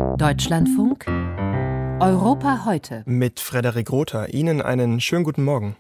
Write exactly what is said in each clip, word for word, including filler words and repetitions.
Deutschlandfunk Europa heute. Mit Frederik Rother. Ihnen einen schönen guten Morgen.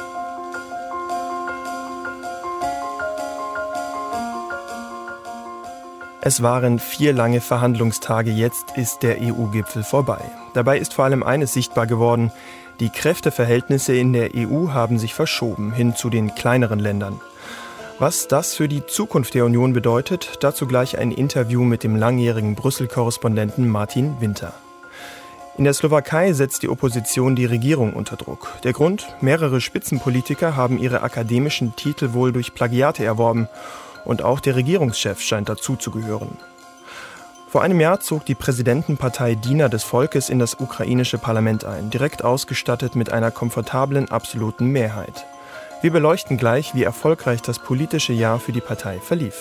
Es waren vier lange Verhandlungstage, jetzt ist der E U-Gipfel vorbei. Dabei ist vor allem eines sichtbar geworden: Die Kräfteverhältnisse in der E U haben sich verschoben hin zu den kleineren Ländern. Was das für die Zukunft der Union bedeutet, dazu gleich ein Interview mit dem langjährigen Brüssel-Korrespondenten Martin Winter. In der Slowakei setzt die Opposition die Regierung unter Druck. Der Grund: Mehrere Spitzenpolitiker haben ihre akademischen Titel wohl durch Plagiate erworben. Und auch der Regierungschef scheint dazu zu gehören. Vor einem Jahr zog die Präsidentenpartei Diener des Volkes in das ukrainische Parlament ein, direkt ausgestattet mit einer komfortablen absoluten Mehrheit. Wir beleuchten gleich, wie erfolgreich das politische Jahr für die Partei verlief.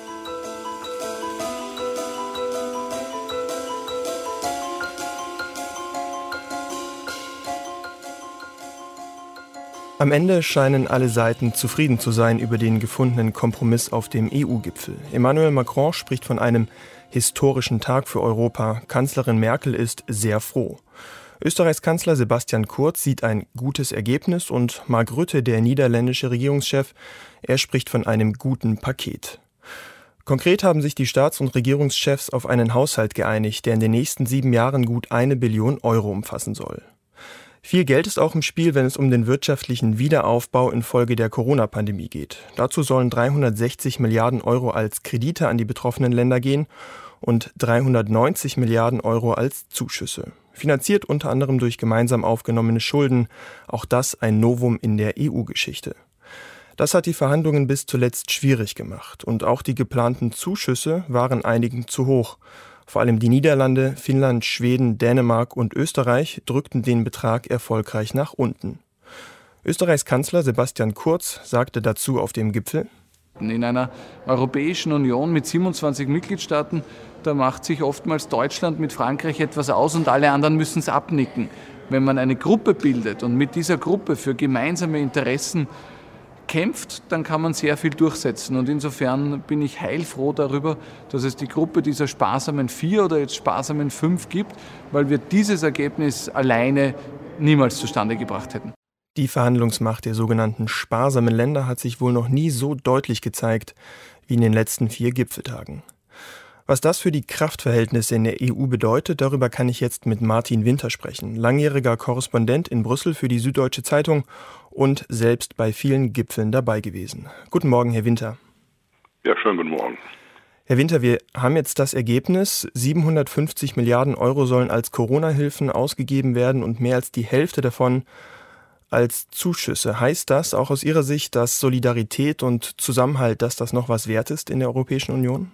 Am Ende scheinen alle Seiten zufrieden zu sein über den gefundenen Kompromiss auf dem E U-Gipfel. Emmanuel Macron spricht von einem historischen Tag für Europa. Kanzlerin Merkel ist sehr froh. Österreichs Kanzler Sebastian Kurz sieht ein gutes Ergebnis und Mark Rutte, der niederländische Regierungschef, er spricht von einem guten Paket. Konkret haben sich die Staats- und Regierungschefs auf einen Haushalt geeinigt, der in den nächsten sieben Jahren gut eine Billion Euro umfassen soll. Viel Geld ist auch im Spiel, wenn es um den wirtschaftlichen Wiederaufbau infolge der Corona-Pandemie geht. Dazu sollen dreihundertsechzig Milliarden Euro als Kredite an die betroffenen Länder gehen und dreihundertneunzig Milliarden Euro als Zuschüsse. Finanziert unter anderem durch gemeinsam aufgenommene Schulden. Auch das ein Novum in der E U-Geschichte. Das hat die Verhandlungen bis zuletzt schwierig gemacht. Und auch die geplanten Zuschüsse waren einigen zu hoch. Vor allem die Niederlande, Finnland, Schweden, Dänemark und Österreich drückten den Betrag erfolgreich nach unten. Österreichs Kanzler Sebastian Kurz sagte dazu auf dem Gipfel: In einer Europäischen Union mit siebenundzwanzig Mitgliedstaaten, da macht sich oftmals Deutschland mit Frankreich etwas aus und alle anderen müssen es abnicken. Wenn man eine Gruppe bildet und mit dieser Gruppe für gemeinsame Interessen kämpft, dann kann man sehr viel durchsetzen. Und insofern bin ich heilfroh darüber, dass es die Gruppe dieser sparsamen vier oder jetzt sparsamen fünf gibt, weil wir dieses Ergebnis alleine niemals zustande gebracht hätten. Die Verhandlungsmacht der sogenannten sparsamen Länder hat sich wohl noch nie so deutlich gezeigt wie in den letzten vier Gipfeltagen. Was das für die Kraftverhältnisse in der E U bedeutet, darüber kann ich jetzt mit Martin Winter sprechen, langjähriger Korrespondent in Brüssel für die Süddeutsche Zeitung und selbst bei vielen Gipfeln dabei gewesen. Guten Morgen, Herr Winter. Ja, schönen guten Morgen. Herr Winter, wir haben jetzt das Ergebnis: siebenhundertfünfzig Milliarden Euro sollen als Corona-Hilfen ausgegeben werden und mehr als die Hälfte davon als Zuschüsse. Heißt das auch aus Ihrer Sicht, dass Solidarität und Zusammenhalt, dass das noch was wert ist in der Europäischen Union?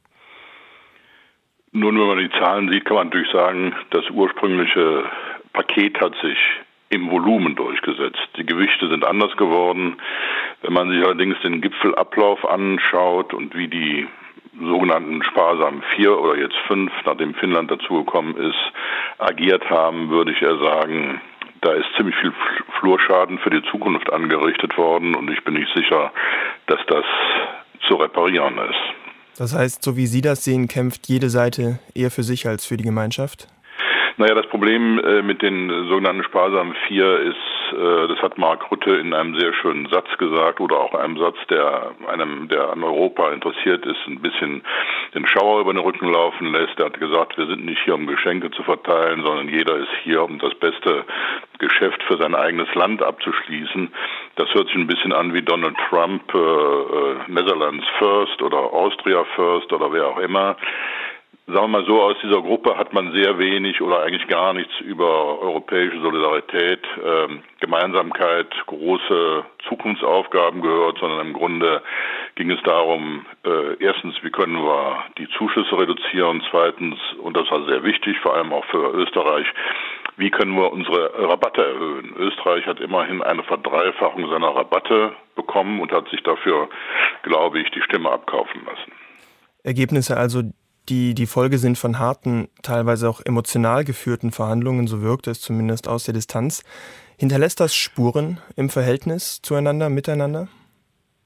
Nun, wenn man die Zahlen sieht, kann man natürlich sagen, das ursprüngliche Paket hat sich im Volumen durchgesetzt. Die Gewichte sind anders geworden. Wenn man sich allerdings den Gipfelablauf anschaut und wie die sogenannten sparsamen vier oder jetzt fünf, nachdem Finnland dazugekommen ist, agiert haben, würde ich eher sagen, da ist ziemlich viel Flurschaden für die Zukunft angerichtet worden und ich bin nicht sicher, dass das zu reparieren ist. Das heißt, so wie Sie das sehen, kämpft jede Seite eher für sich als für die Gemeinschaft? Naja, das Problem äh, mit den sogenannten sparsamen Vier ist, äh, das hat Mark Rutte in einem sehr schönen Satz gesagt oder auch einem Satz, der einem, der an Europa interessiert ist, ein bisschen den Schauer über den Rücken laufen lässt. Er hat gesagt, wir sind nicht hier, um Geschenke zu verteilen, sondern jeder ist hier, um das beste Geschäft für sein eigenes Land abzuschließen. Das hört sich ein bisschen an wie Donald Trump, äh, äh, Netherlands First oder Austria First oder wer auch immer. Sagen wir mal so, aus dieser Gruppe hat man sehr wenig oder eigentlich gar nichts über europäische Solidarität, äh, Gemeinsamkeit, große Zukunftsaufgaben gehört, sondern im Grunde ging es darum, äh, erstens, wie können wir die Zuschüsse reduzieren, zweitens, und das war sehr wichtig, vor allem auch für Österreich, wie können wir unsere Rabatte erhöhen. Österreich hat immerhin eine Verdreifachung seiner Rabatte bekommen und hat sich dafür, glaube ich, die Stimme abkaufen lassen. Ergebnisse also, die die Folge sind von harten, teilweise auch emotional geführten Verhandlungen, so wirkt es zumindest aus der Distanz. Hinterlässt das Spuren im Verhältnis zueinander, miteinander?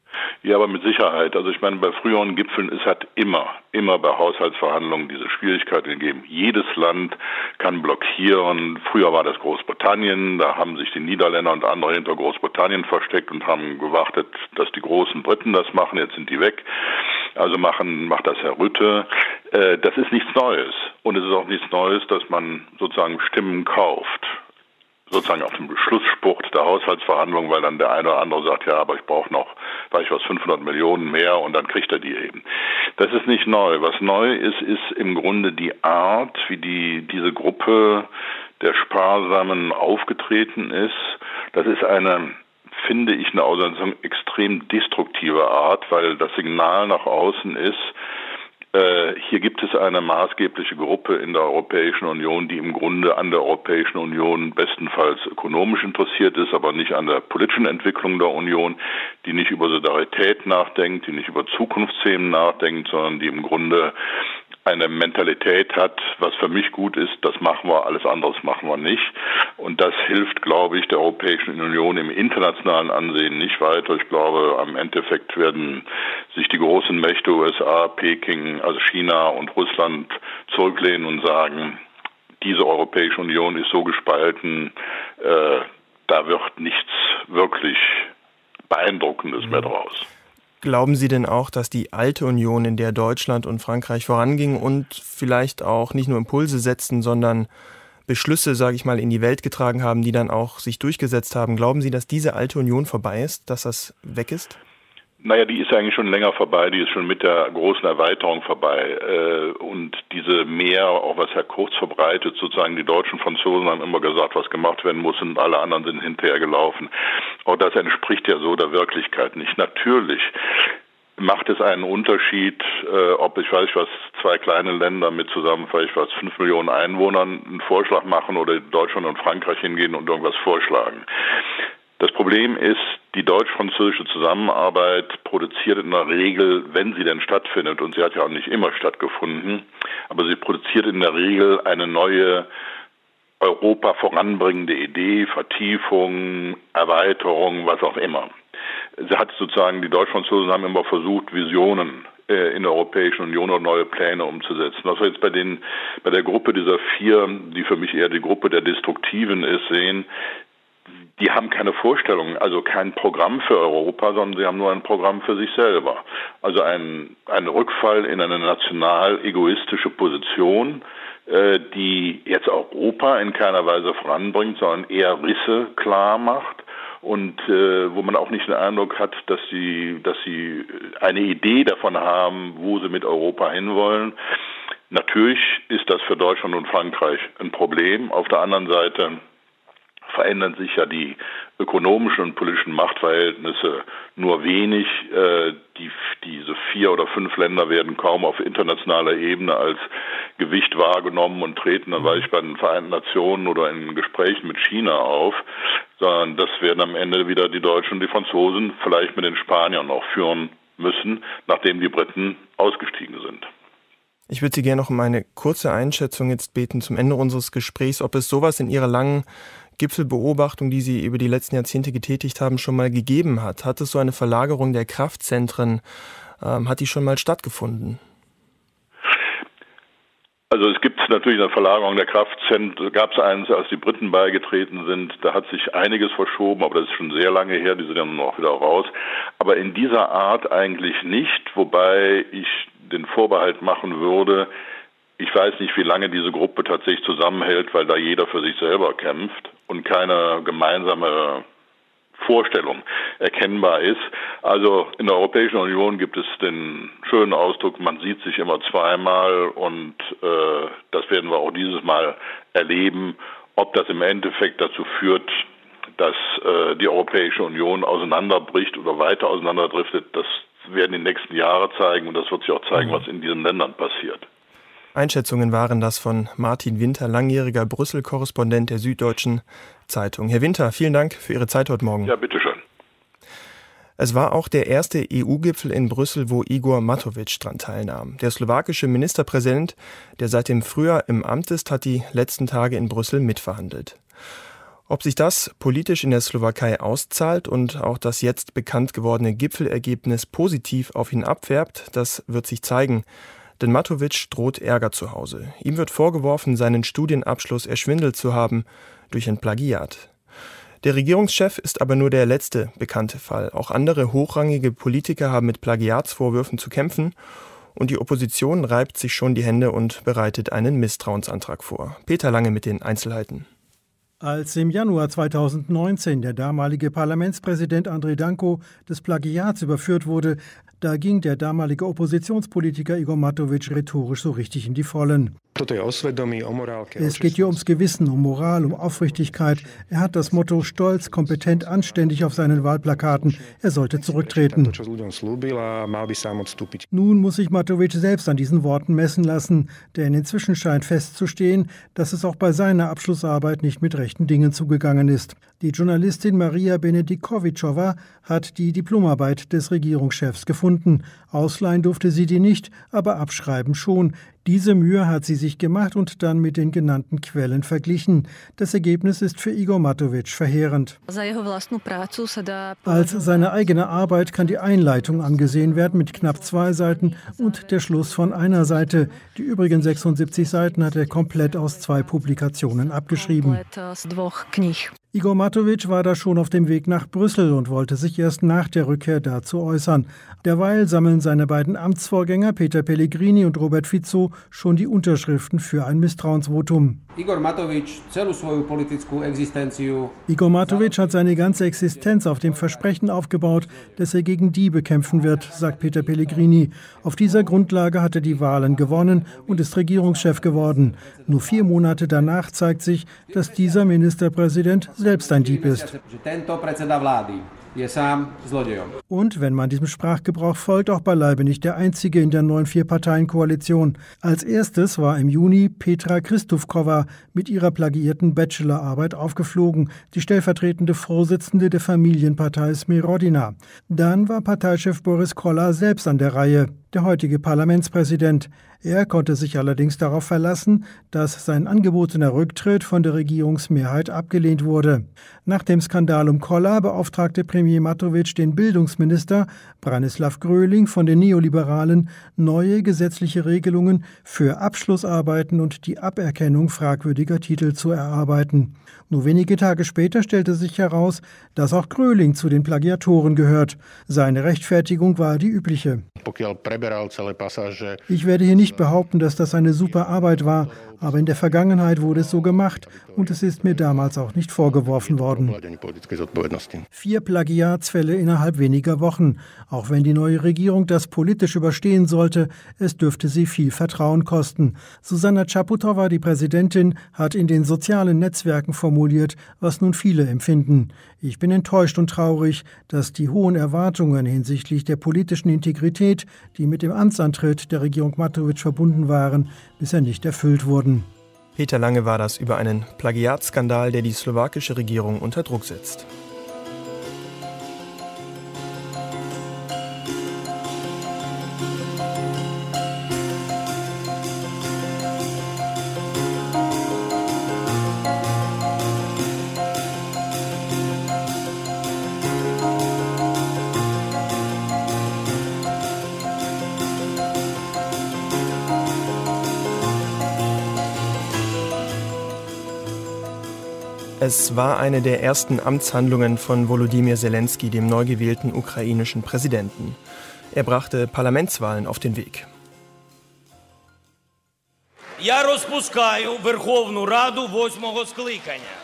Ja, aber mit Sicherheit. Also ich meine, bei früheren Gipfeln, es hat immer, immer bei Haushaltsverhandlungen diese Schwierigkeiten gegeben. Jedes Land kann blockieren. Früher war das Großbritannien, da haben sich die Niederländer und andere hinter Großbritannien versteckt und haben gewartet, dass die großen Briten das machen. Jetzt sind die weg. Also machen, macht das Herr Rutte. Äh, das ist nichts Neues. Und es ist auch nichts Neues, dass man sozusagen Stimmen kauft. Sozusagen auf dem Schlussspurt der Haushaltsverhandlungen, weil dann der eine oder andere sagt, ja, aber ich brauche noch, weiß ich was, fünfhundert Millionen mehr und dann kriegt er die eben. Das ist nicht neu. Was neu ist, ist im Grunde die Art, wie die diese Gruppe der Sparsamen aufgetreten ist. Das ist eine, finde ich, eine Auseinandersetzung extrem destruktive Art, weil das Signal nach außen ist, Äh, hier gibt es eine maßgebliche Gruppe in der Europäischen Union, die im Grunde an der Europäischen Union bestenfalls ökonomisch interessiert ist, aber nicht an der politischen Entwicklung der Union, die nicht über Solidarität nachdenkt, die nicht über Zukunftsthemen nachdenkt, sondern die im Grunde eine Mentalität hat, was für mich gut ist, das machen wir, alles anderes machen wir nicht. Und das hilft, glaube ich, der Europäischen Union im internationalen Ansehen nicht weiter. Ich glaube, am Endeffekt werden sich die großen Mächte U S A, Peking, also China und Russland zurücklehnen und sagen, diese Europäische Union ist so gespalten, äh, da wird nichts wirklich Beeindruckendes mehr draus. Glauben Sie denn auch, dass die alte Union, in der Deutschland und Frankreich vorangingen und vielleicht auch nicht nur Impulse setzten, sondern Beschlüsse, sage ich mal, in die Welt getragen haben, die dann auch sich durchgesetzt haben, glauben Sie, dass diese alte Union vorbei ist, dass das weg ist? Naja, die ist eigentlich schon länger vorbei, die ist schon mit der großen Erweiterung vorbei. Und diese mehr, auch was Herr Kurz verbreitet, sozusagen die deutschen Franzosen haben immer gesagt, was gemacht werden muss und alle anderen sind hinterher gelaufen. Auch das entspricht ja so der Wirklichkeit nicht. Natürlich macht es einen Unterschied, ob ich weiß was, zwei kleine Länder mit zusammen vielleicht was fünf Millionen Einwohnern einen Vorschlag machen oder Deutschland und Frankreich hingehen und irgendwas vorschlagen. Das Problem ist, die deutsch-französische Zusammenarbeit produziert in der Regel, wenn sie denn stattfindet, und sie hat ja auch nicht immer stattgefunden, aber sie produziert in der Regel eine neue Europa voranbringende Idee, Vertiefung, Erweiterung, was auch immer. Sie hat sozusagen, die Deutsch-Franzosen haben immer versucht, Visionen äh, in der Europäischen Union oder neue Pläne umzusetzen. Was wir jetzt bei den, bei der Gruppe dieser vier, die für mich eher die Gruppe der Destruktiven ist, sehen, die haben keine Vorstellung, also kein Programm für Europa, sondern sie haben nur ein Programm für sich selber. Also ein, ein Rückfall in eine national egoistische Position, äh, die jetzt Europa in keiner Weise voranbringt, sondern eher Risse klar macht und äh, wo man auch nicht den Eindruck hat, dass sie, dass sie eine Idee davon haben, wo sie mit Europa hinwollen. Natürlich ist das für Deutschland und Frankreich ein Problem. Auf der anderen Seite verändern sich ja die ökonomischen und politischen Machtverhältnisse nur wenig. Äh, die, diese vier oder fünf Länder werden kaum auf internationaler Ebene als Gewicht wahrgenommen und treten dann weiß ich bei den Vereinten Nationen oder in Gesprächen mit China auf, sondern das werden am Ende wieder die Deutschen und die Franzosen vielleicht mit den Spaniern auch führen müssen, nachdem die Briten ausgestiegen sind. Ich würde Sie gerne noch um eine kurze Einschätzung jetzt beten zum Ende unseres Gesprächs, ob es sowas in Ihrer langen Gipfelbeobachtung, die Sie über die letzten Jahrzehnte getätigt haben, schon mal gegeben hat. Hat es so eine Verlagerung der Kraftzentren, ähm, hat die schon mal stattgefunden? Also es gibt natürlich eine Verlagerung der Kraftzentren, gab es eins, als die Briten beigetreten sind, da hat sich einiges verschoben, aber das ist schon sehr lange her, die sind ja nun auch wieder raus. Aber in dieser Art eigentlich nicht, wobei ich den Vorbehalt machen würde, ich weiß nicht, wie lange diese Gruppe tatsächlich zusammenhält, weil da jeder für sich selber kämpft und keine gemeinsame Vorstellung erkennbar ist. Also in der Europäischen Union gibt es den schönen Ausdruck, man sieht sich immer zweimal und äh, das werden wir auch dieses Mal erleben. Ob das im Endeffekt dazu führt, dass äh, die Europäische Union auseinanderbricht oder weiter auseinanderdriftet, das werden die nächsten Jahre zeigen und das wird sich auch zeigen, was in diesen Ländern passiert. Einschätzungen waren das von Martin Winter, langjähriger Brüssel-Korrespondent der Süddeutschen Zeitung. Herr Winter, vielen Dank für Ihre Zeit heute Morgen. Ja, bitteschön. Es war auch der erste E U-Gipfel in Brüssel, wo Igor Matovič daran teilnahm. Der slowakische Ministerpräsident, der seit dem Frühjahr im Amt ist, hat die letzten Tage in Brüssel mitverhandelt. Ob sich das politisch in der Slowakei auszahlt und auch das jetzt bekannt gewordene Gipfelergebnis positiv auf ihn abfärbt, das wird sich zeigen. Denn Matović droht Ärger zu Hause. Ihm wird vorgeworfen, seinen Studienabschluss erschwindelt zu haben durch ein Plagiat. Der Regierungschef ist aber nur der letzte bekannte Fall. Auch andere hochrangige Politiker haben mit Plagiatsvorwürfen zu kämpfen. Und die Opposition reibt sich schon die Hände und bereitet einen Misstrauensantrag vor. Peter Lange mit den Einzelheiten. Als im Januar zweitausendneunzehn der damalige Parlamentspräsident Andrei Danko des Plagiats überführt wurde, da ging der damalige Oppositionspolitiker Igor Matović rhetorisch so richtig in die Vollen. Es geht hier ums Gewissen, um Moral, um Aufrichtigkeit. Er hat das Motto stolz, kompetent, anständig auf seinen Wahlplakaten. Er sollte zurücktreten. Nun muss sich Matović selbst an diesen Worten messen lassen, denn inzwischen scheint festzustehen, dass es auch bei seiner Abschlussarbeit nicht mit rechten Dingen zugegangen ist. Die Journalistin Maria Benedikovičová hat die Diplomarbeit des Regierungschefs gefunden. Ausleihen durfte sie die nicht, aber abschreiben schon. Diese Mühe hat sie sich gemacht und dann mit den genannten Quellen verglichen. Das Ergebnis ist für Igor Matović verheerend. Als seine eigene Arbeit kann die Einleitung angesehen werden mit knapp zwei Seiten und der Schluss von einer Seite. Die übrigen sechsundsiebzig Seiten hat er komplett aus zwei Publikationen abgeschrieben. Igor Matović war da schon auf dem Weg nach Brüssel und wollte sich erst nach der Rückkehr dazu äußern. Derweil sammeln seine beiden Amtsvorgänger Peter Pellegrini und Robert Fico schon die Unterschriften für ein Misstrauensvotum. Igor Matović Igor Matović hat seine ganze Existenz auf dem Versprechen aufgebaut, dass er gegen Diebe kämpfen wird, sagt Peter Pellegrini. Auf dieser Grundlage hat er die Wahlen gewonnen und ist Regierungschef geworden. Nur vier Monate danach zeigt sich, dass dieser Ministerpräsident selbst ein Dieb ist. Und wenn man diesem Sprachgebrauch folgt, auch beileibe nicht der einzige in der neuen Vier-Parteien-Koalition. Als erstes war im Juni Petra Christufkova mit ihrer plagiierten Bachelorarbeit aufgeflogen, die stellvertretende Vorsitzende der Familienpartei Smerodina. Dann war Parteichef Boris Kolla selbst an der Reihe, der heutige Parlamentspräsident. Er konnte sich allerdings darauf verlassen, dass sein angebotener Rücktritt von der Regierungsmehrheit abgelehnt wurde. Nach dem Skandal um Kolla beauftragte Premier Matović den Bildungsminister Branislav Gröling von den Neoliberalen, neue gesetzliche Regelungen für Abschlussarbeiten und die Aberkennung fragwürdiger Titel zu erarbeiten. Nur wenige Tage später stellte sich heraus, dass auch Gröling zu den Plagiatoren gehört. Seine Rechtfertigung war die übliche. Ich werde hier nicht behaupten, dass das eine super Arbeit war, aber in der Vergangenheit wurde es so gemacht und es ist mir damals auch nicht vorgeworfen worden. Vier Plagiatsfälle innerhalb weniger Wochen. Auch wenn die neue Regierung das politisch überstehen sollte, es dürfte sie viel Vertrauen kosten. Zuzana Čaputová, die Präsidentin, hat in den sozialen Netzwerken formuliert, was nun viele empfinden. Ich bin enttäuscht und traurig, dass die hohen Erwartungen hinsichtlich der politischen Integrität, die mit dem Amtsantritt der Regierung Matović verbunden waren, bisher nicht erfüllt wurden. Peter Lange war das über einen Plagiatskandal, der die slowakische Regierung unter Druck setzt. Es war eine der ersten Amtshandlungen von Volodymyr Zelensky, dem neu gewählten ukrainischen Präsidenten. Er brachte Parlamentswahlen auf den Weg. Я розпускаю Верховну Раду восьмого скликання.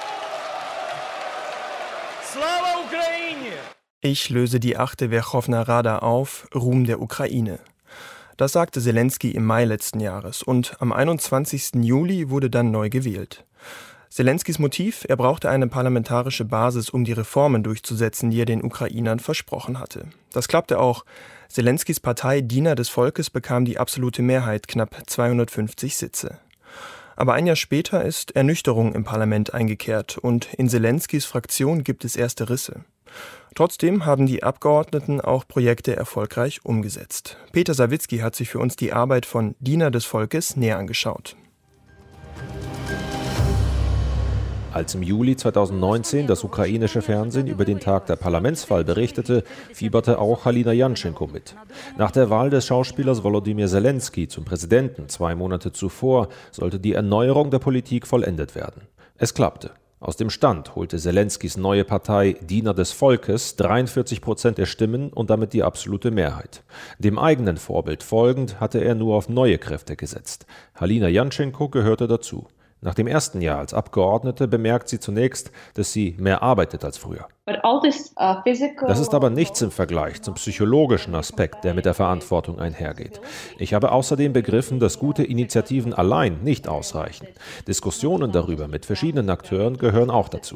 Слава Україні! Ich löse die achte Верховна Rada auf, Ruhm der Ukraine. Das sagte Zelensky im Mai letzten Jahres und am einundzwanzigsten Juli wurde dann neu gewählt. Zelenskys Motiv, er brauchte eine parlamentarische Basis, um die Reformen durchzusetzen, die er den Ukrainern versprochen hatte. Das klappte auch. Zelenskys Partei Diener des Volkes bekam die absolute Mehrheit, knapp zweihundertfünfzig Sitze. Aber ein Jahr später ist Ernüchterung im Parlament eingekehrt und in Zelenskys Fraktion gibt es erste Risse. Trotzdem haben die Abgeordneten auch Projekte erfolgreich umgesetzt. Peter Sawicki hat sich für uns die Arbeit von Diener des Volkes näher angeschaut. Als im Juli zweitausendneunzehn das ukrainische Fernsehen über den Tag der Parlamentswahl berichtete, fieberte auch Halina Janschenko mit. Nach der Wahl des Schauspielers Volodymyr Zelensky zum Präsidenten zwei Monate zuvor sollte die Erneuerung der Politik vollendet werden. Es klappte. Aus dem Stand holte Zelenskys neue Partei Diener des Volkes dreiundvierzig Prozent der Stimmen und damit die absolute Mehrheit. Dem eigenen Vorbild folgend hatte er nur auf neue Kräfte gesetzt. Halina Janschenko gehörte dazu. Nach dem ersten Jahr als Abgeordnete bemerkt sie zunächst, dass sie mehr arbeitet als früher. Das ist aber nichts im Vergleich zum psychologischen Aspekt, der mit der Verantwortung einhergeht. Ich habe außerdem begriffen, dass gute Initiativen allein nicht ausreichen. Diskussionen darüber mit verschiedenen Akteuren gehören auch dazu.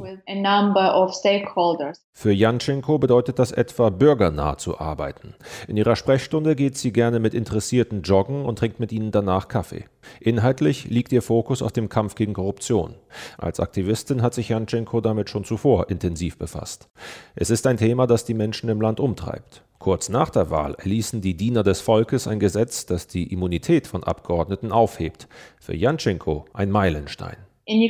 Für Janschenko bedeutet das etwa, bürgernah zu arbeiten. In ihrer Sprechstunde geht sie gerne mit Interessierten joggen und trinkt mit ihnen danach Kaffee. Inhaltlich liegt ihr Fokus auf dem Kampf gegen Korruption. Als Aktivistin hat sich Janschenko damit schon zuvor intensiv befasst. Es ist ein Thema, das die Menschen im Land umtreibt. Kurz nach der Wahl erließen die Diener des Volkes ein Gesetz, das die Immunität von Abgeordneten aufhebt. Für Janschenko ein Meilenstein. Die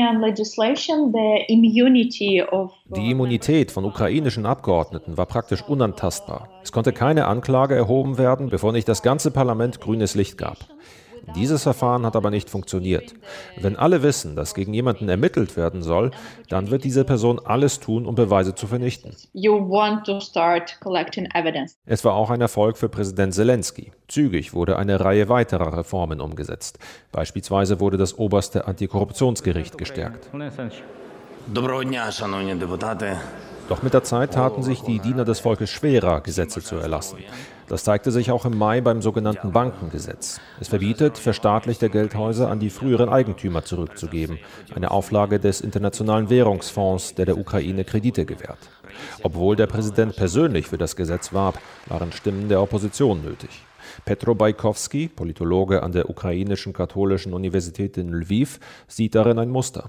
Immunität von ukrainischen Abgeordneten war praktisch unantastbar. Es konnte keine Anklage erhoben werden, bevor nicht das ganze Parlament grünes Licht gab. Dieses Verfahren hat aber nicht funktioniert. Wenn alle wissen, dass gegen jemanden ermittelt werden soll, dann wird diese Person alles tun, um Beweise zu vernichten. Es war auch ein Erfolg für Präsident Zelensky. Zügig wurde eine Reihe weiterer Reformen umgesetzt. Beispielsweise wurde das oberste Antikorruptionsgericht gestärkt. Doch mit der Zeit taten sich die Diener des Volkes schwerer, Gesetze zu erlassen. Das zeigte sich auch im Mai beim sogenannten Bankengesetz. Es verbietet, verstaatlichte Geldhäuser an die früheren Eigentümer zurückzugeben, eine Auflage des Internationalen Währungsfonds, der der Ukraine Kredite gewährt. Obwohl der Präsident persönlich für das Gesetz warb, waren Stimmen der Opposition nötig. Petro Bajkowski, Politologe an der ukrainischen katholischen Universität in Lviv, sieht darin ein Muster.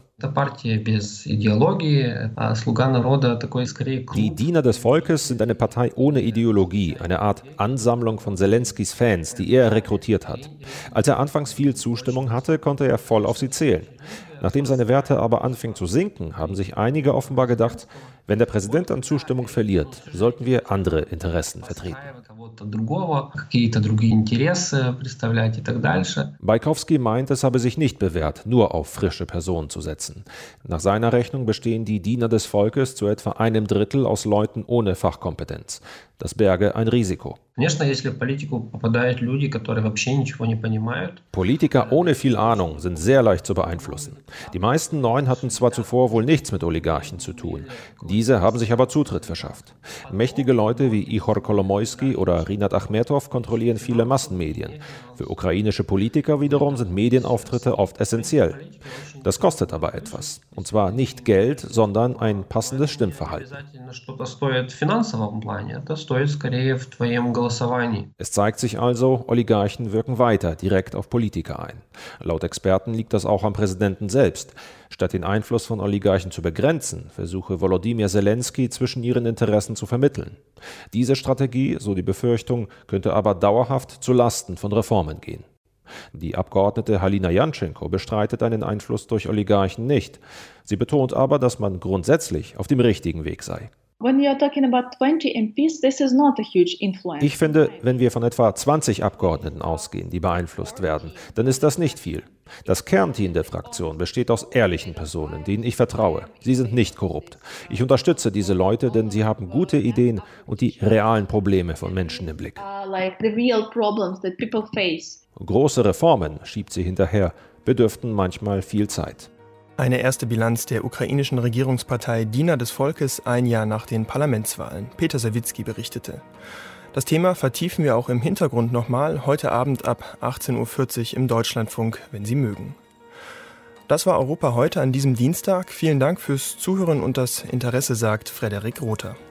Die Diener des Volkes sind eine Partei ohne Ideologie, eine Art Ansammlung von Zelenskys Fans, die er rekrutiert hat. Als er anfangs viel Zustimmung hatte, konnte er voll auf sie zählen. Nachdem seine Werte aber anfingen zu sinken, haben sich einige offenbar gedacht, wenn der Präsident an Zustimmung verliert, sollten wir andere Interessen vertreten. Bajkowski meint, es habe sich nicht bewährt, nur auf frische Personen zu setzen. Nach seiner Rechnung bestehen die Diener des Volkes zu etwa einem Drittel aus Leuten ohne Fachkompetenz. Das berge ein Risiko. Politiker ohne viel Ahnung sind sehr leicht zu beeinflussen. Die meisten Neuen hatten zwar zuvor wohl nichts mit Oligarchen zu tun. Diese haben sich aber Zutritt verschafft. Mächtige Leute wie Ihor Kolomoisky oder Rinat Achmetov kontrollieren viele Massenmedien. Für ukrainische Politiker wiederum sind Medienauftritte oft essentiell. Das kostet aber etwas. Und zwar nicht Geld, sondern ein passendes Stimmverhalten. Es zeigt sich also, Oligarchen wirken weiter direkt auf Politiker ein. Laut Experten liegt das auch am Präsidenten selbst. Statt den Einfluss von Oligarchen zu begrenzen, versuche Volodymyr Zelensky zwischen ihren Interessen zu vermitteln. Diese Strategie, so die Befürchtung, könnte aber dauerhaft zu Lasten von Reformen gehen. Die Abgeordnete Halina Janschenko bestreitet einen Einfluss durch Oligarchen nicht. Sie betont aber, dass man grundsätzlich auf dem richtigen Weg sei. Ich finde, wenn wir von etwa zwanzig Abgeordneten ausgehen, die beeinflusst werden, dann ist das nicht viel. Das Kernteam der Fraktion besteht aus ehrlichen Personen, denen ich vertraue. Sie sind nicht korrupt. Ich unterstütze diese Leute, denn sie haben gute Ideen und die realen Probleme von Menschen im Blick. Große Reformen, schiebt sie hinterher, bedürften manchmal viel Zeit. Eine erste Bilanz der ukrainischen Regierungspartei Diener des Volkes ein Jahr nach den Parlamentswahlen. Peter Sawicki berichtete. Das Thema vertiefen wir auch im Hintergrund nochmal heute Abend ab achtzehn Uhr vierzig im Deutschlandfunk, wenn Sie mögen. Das war Europa heute an diesem Dienstag. Vielen Dank fürs Zuhören und das Interesse, sagt Frederik Rother.